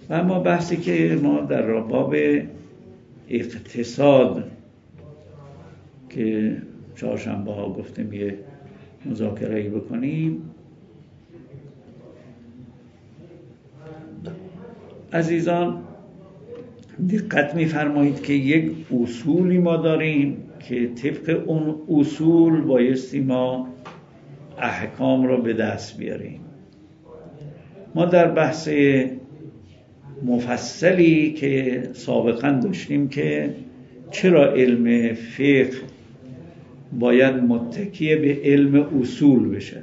و اما بحثی که ما در باب اقتصاد که چهارشنبه ها گفتیم یه مذاکره‌ای بکنیم، عزیزان دقت می‌فرمایید که یک اصولی ما داریم که طبق اون اصول بایستی ما احکام رو به دست بیاریم. ما در بحث مفصلی که سابقا داشتیم که چرا علم فقه باید متکی به علم اصول بشه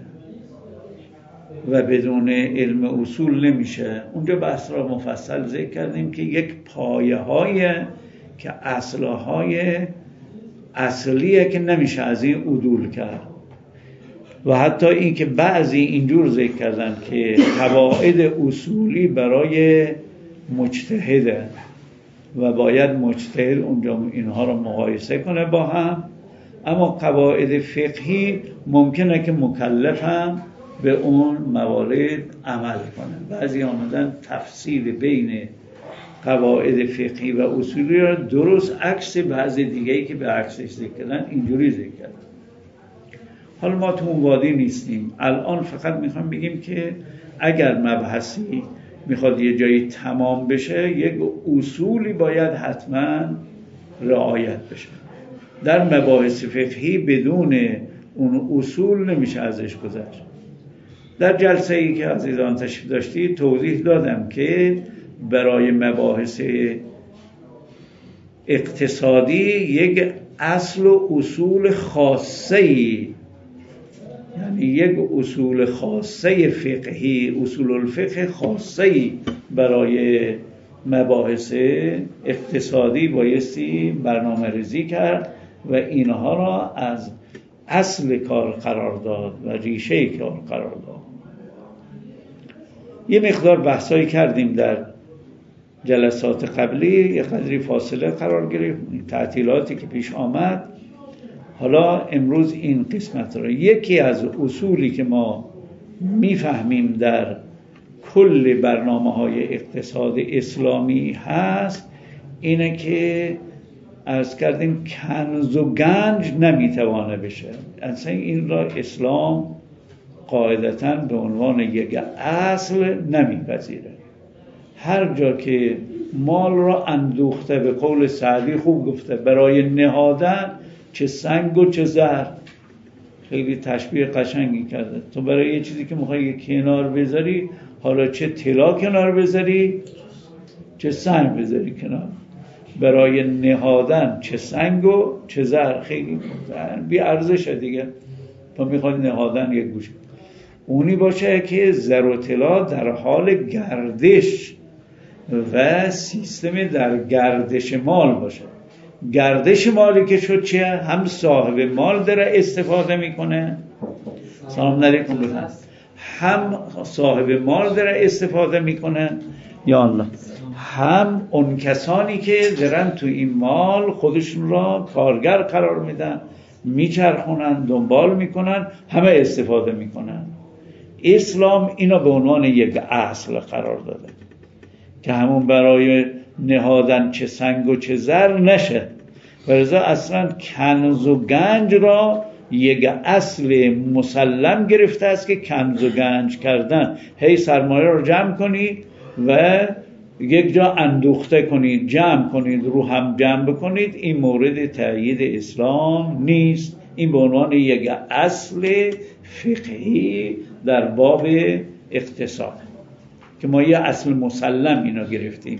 و بدون علم اصول نمیشه، اونجا بحث را مفصل ذکر کردیم که یک پایه های که اصلهای اصلیه که نمیشه از این عدول کرد و حتی این که بعضی اینجور ذکر کردن که قواعد اصولی برای مجتهده و باید مجتهد اونجا اینها رو مقایسه کنه با هم، اما قواعد فقهی ممکنه که مکلف هم به اون موارد عمل کنه. بعضی آمدن تفصیل بین قواعد فقهی و اصولی را درست عکس بعضی دیگه‌ای که به عکسش ذکر کردن اینجوری ذکر کردن. حالا ما تو اون وادی نیستیم، الان فقط میخوام بگیم که اگر مبحثی میخواد یه جایی تمام بشه یک اصولی باید حتما رعایت بشه. در مباحث فقهی بدون اون اصول نمیشه ازش گذشت. در جلسه ای که عزیزان تشریف داشتید توضیح دادم که برای مباحث اقتصادی یک اصل و اصول خاصه‌ای، یعنی یک اصول خاصه فقهی، اصول الفقه خاصه‌ای برای مباحث اقتصادی بایستی برنامه ریزی کرد و اینها را از اصل کار قرار داد و ریشه کار قرار داد. یه مقدار بحثایی کردیم در جلسات قبلی، یه قدری فاصله قرار گرفت، تعطیلاتی که پیش آمد. حالا امروز این قسمت را یکی از اصولی که ما میفهمیم در کل برنامه‌های اقتصاد اسلامی هست اینه که عرض کردیم کنز و گنج نمیتوانه بشه. اصلا این را اسلام قاعدتاً به عنوان یک اصل نمیپذیره. هر جا که مال را اندوخته، به قول سعدی خوب گفته، برای نهادن چه سنگ و چه زر، خیلی تشبیه قشنگی کرده. تو برای یه چیزی که میخوای کنار بذاری، حالا چه طلا کنار بذاری چه سنگ بذاری کنار، برای نهادن چه سنگ و چه زر، خیلی بی ارزشه دیگه. تو میخوای نهادن یک گوشه اونی باشه که زر و طلا در حال گردش و سیستم در گردش مال باشه. گردش مالی که شد چیه؟ هم صاحب مال داره استفاده میکنه، سلام علیکم، هم صاحب مال داره استفاده میکنه یا الله، هم اون کسانی که دارن تو این مال خودشون را کارگر قرار میدن، میچرخونن، دنبال میکنن، همه استفاده میکنن. اسلام اینا به عنوان یک اصل قرار داده که همون برای نهادن چه سنگ و چه زر نشه. ولذا اصلا کنز و گنج را یک اصل مسلم گرفته است که کنز و گنج کردن، هی سرمایه رو جمع کنید و یک جا اندوخته کنید، جمع کنید، رو هم جمع بکنید، این مورد تأیید اسلام نیست. این به عنوان یک اصل فقهی در باب اقتصاد که ما یه اصل مسلم اینا گرفتیم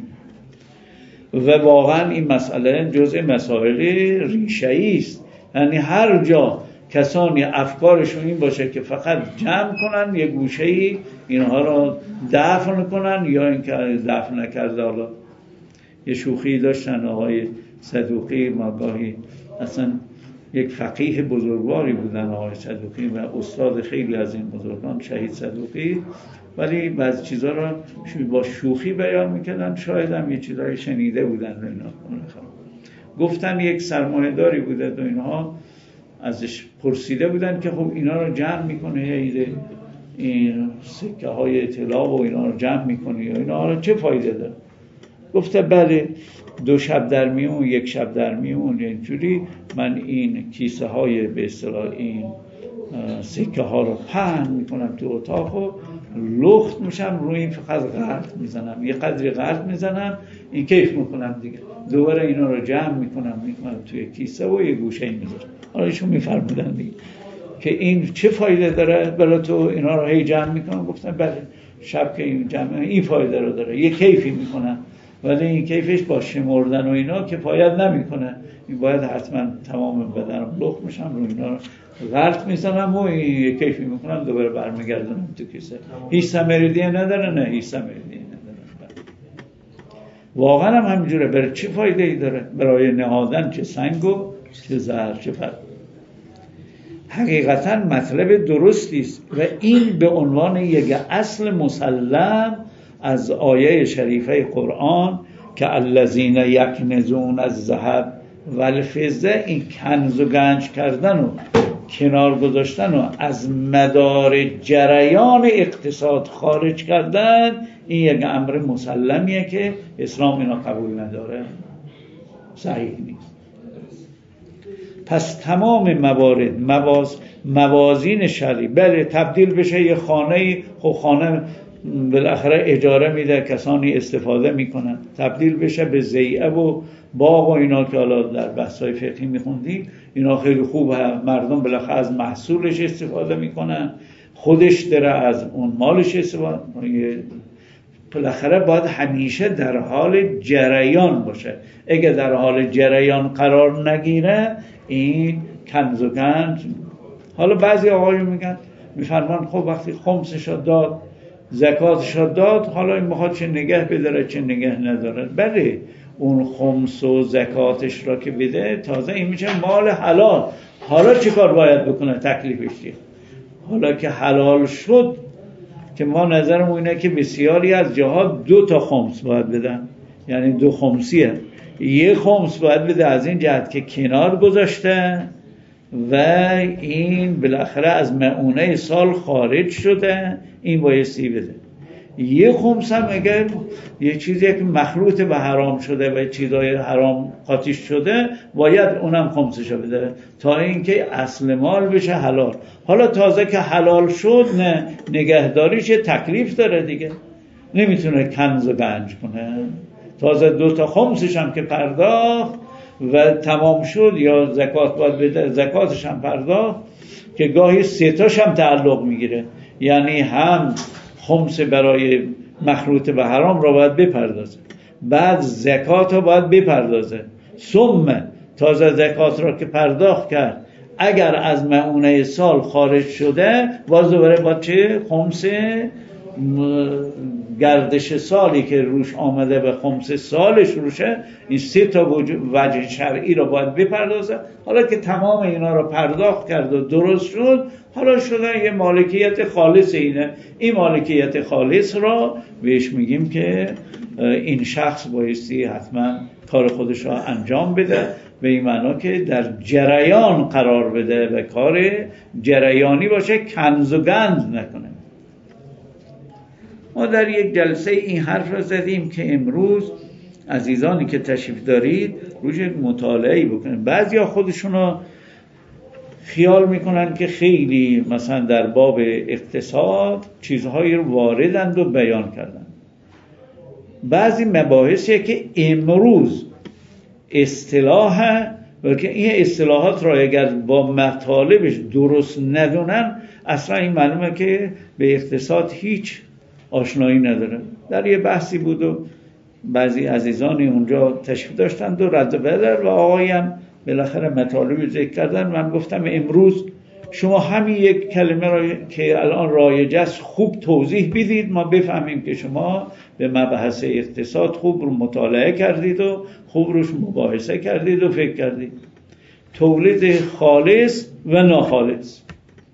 و واقعا این مسئله جزء مسائل ریشه‌ای است. یعنی هر جا کسانی افکارشون این باشه که فقط جمع کنن یه گوشه‌ای اینها رو دفن کنن یا اینکه دفن نکرده. حالا یه شوخی داشتن آقای صدوقی، ما گاهی اصلا یک فقیه بزرگواری بودن آقای صدوقی و استاد خیلی از این بزرگان شهید صدوقی، ولی بعضی چیزا رو با شوخی بیان میکردن، شاید هم یه چیزایی شنیده بودن و اینا. گفتن یک سرمایه‌داری بوده و اینها ازش پرسیده بودن که خب اینا رو جمع میکنه، این سکه های طلا و اینا رو جمع میکنی و اینا حالا چه فایده داره؟ گفته بله 2 شب در میون 1 شب در میون اینجوری من این کیسه های به اصطلاح این سکه ها رو پهن میکنم تو اتاق و لخت میشم روی این فقط غلط میزنم، یه قدری غلط میزنم این کیف میکنم دیگه، دوباره اینا رو جمع میکنم توی کیسه و یه گوشه این میذارم. حالا ایشون میفرمودن دیگه که این چه فایده داره برای تو اینا رو هی جمع میکنم؟ گفتم بله شب که این جمع این فایده رو داره، یه کیفی میکنم، ولی این کیفش با شمردن و اینا کفایت نمیکنه، این باید حتما تمام بدنم لخت میشم رو اینا رو غلط میزنم و این کیفی میکنم دوباره برمیگردونم تو کیسه. هیچ ثمری دیگه نداره؟ نه هیچ ثمری دیگه نداره. واقعا هم همینجوره. برای چی فایده ای داره؟ برای نهادن چه سنگ و چه زهر چه پر. حقیقتا مطلب درستی است و این به عنوان یک اصل مسلم از آیه شریفه قرآن که الذین یکنزون الذهب والفضه، این کنز و گنج کردن و کنار گذاشتن و از مدار جریان اقتصاد خارج کردن، این یک امر مسلمیه که اسلام اینا قبول نداره، صحیح نیست. پس تمام موارد موازین شرعی بله تبدیل بشه یه خانه، خب خانه بالاخره اجاره میده کسانی استفاده میکنن، تبدیل بشه به ضیعه و باغ و اینا که حالا در بحث‌های فقهی میخوندی اینا خیلی خوبه، مردم بالاخره از محصولش استفاده میکنن، خودش داره از اون مالش استفاده، بالاخره باید همیشه در حال جریان باشه. اگه در حال جریان قرار نگیره این کنز و گنج. حالا بعضی آقایون میگن میفرمان خب وقتی خمسش داد زکاتش داد حالا این میخواد چه نگه بداره چه نگه نداره. بله اون خمس و زکاتش را که بده تازه این میشه مال حلال. حالا چه کار باید بکنه؟ تکلیفش چیه؟ حالا که حلال شد که ما نظرمون اینه که بسیاری از جهات 2 خمس باید بدن، یعنی 2 خمسیه. 1 خمس باید بده از این جهت که کنار گذاشته و این بالاخره از مؤونه سال خارج شده، این بایستی بده. 1 خمس هم اگر یه چیزی که مخلوط به حرام شده و چیزای حرام قاطی شده باید اونم خمسشو بده تا اینکه اصل مال بشه حلال. حالا تازه که حلال شد نه نگهداریش تکلیف داره دیگه، نمیتونه کنز و گنج کنه. تازه 2 خمسش هم که پرداخت و تمام شد یا زکات باید بده، زکاتش هم پرداخت که گاهی 3 هم تعلق میگیره، یعنی هم خمس برای مخلوط به حرام را باید بپردازه، بعد زکات را باید بپردازه، ثم تازه زکات را که پرداخت کرد اگر از مؤونه سال خارج شده باز دوباره با چه خمس گردش سالی که روش آمده به خمس سالش روشه، این 3 وجه شرعی رو باید بپردازه. حالا که تمام اینا رو پرداخت کرد و درست شد حالا شده یه مالکیت خالص اینه. این مالکیت خالص را بهش میگیم که این شخص بایستی حتما کار خودش را انجام بده، به این معنا که در جریان قرار بده و کار جریانی باشه، کنز و گنج نکنه. ما در یک جلسه این حرف را زدیم که امروز عزیزانی که تشریف دارید روش مطالعه بکنید. بعضیا خودشونو خیال میکنن که خیلی مثلا در باب اقتصاد چیزهایی رو واردند و بیان کردن. بعضی مباحثیه که امروز اصطلاحه و که این اصطلاحات را اگر با مطالبش درست ندونن اصلا این معلومه که به اقتصاد هیچ آشنایی نداره. در یه بحثی بود و بعضی عزیزانی اونجا تشریف داشتند و رد و بدل و آقایم بالاخره مطالبی ذکر کردن. من گفتم امروز شما همین یک کلمه را که الان رایج است خوب توضیح بدید ما بفهمیم که شما به مبحث اقتصاد خوب رو مطالعه کردید و خوب روش مباحثه کردید و فکر کردید. تولید خالص و ناخالص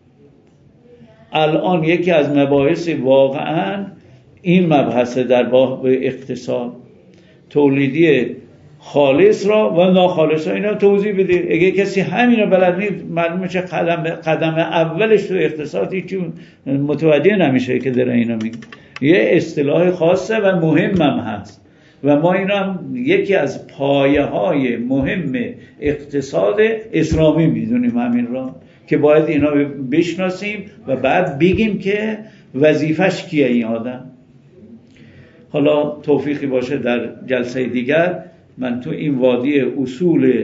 الان یکی از مباحث واقعا این مبحث در باب اقتصاد. تولیدی خالص را و ناخالص را اینا توضیح بده. اگه کسی همین رو بلد نیست معلومه چه قدم اولش تو اقتصاد هیچی متوجه نمیشه که داره اینا میگه. یه اصطلاح خاصه و مهم هم هست و ما اینا هم یکی از پایه های مهم اقتصاد اسلامی میدونیم همین را که باید اینا بشناسیم و بعد بگیم که وظیفش کیه این آدم. حالا توفیقی باشه در جلسه دیگر من تو این وادی اصول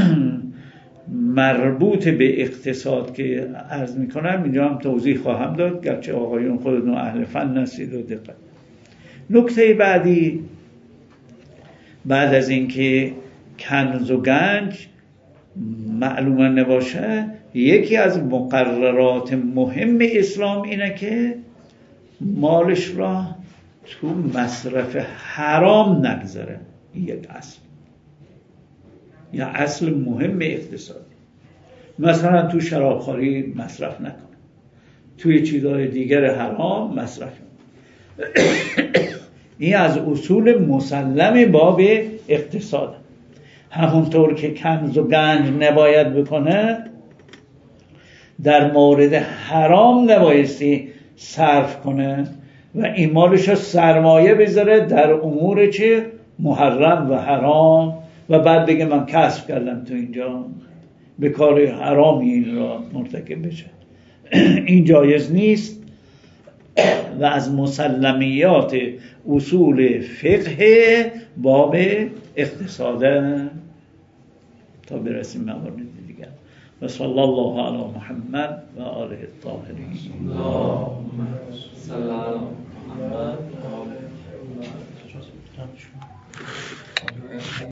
مربوط به اقتصاد که عرض میکنم اینجا هم توضیح خواهم داد، گرچه آقایون خودتون اهل فن هستید و دقت. نکته بعدی بعد از اینکه کنز و گنج معلومه نباشه، یکی از مقررات مهم اسلام اینه که مالش را تو مصرف حرام نگذاره. یک اصل یا اصل مهم اقتصادی. مثلا تو شرابخوری مصرف نکنه، توی چیزهای دیگر حرام مصرف کنه. این از اصول مسلم باب اقتصاد. همونطور که کنز و گنج نباید بکنه، در مورد حرام نبایستی صرف کنه و این مالش رو سرمایه بذاره در امور چه؟ محرم و حرام و بعد بگه من کسب کردم تو اینجا، به کار حرامی این را مرتکب بشه. این جایز نیست و از مسلمیات اصول فقه باب اقتصاده. تا برسیم موارد دیگر. و صلی الله علی محمد و آله الطاهرین. اللهم صل علی محمد و آله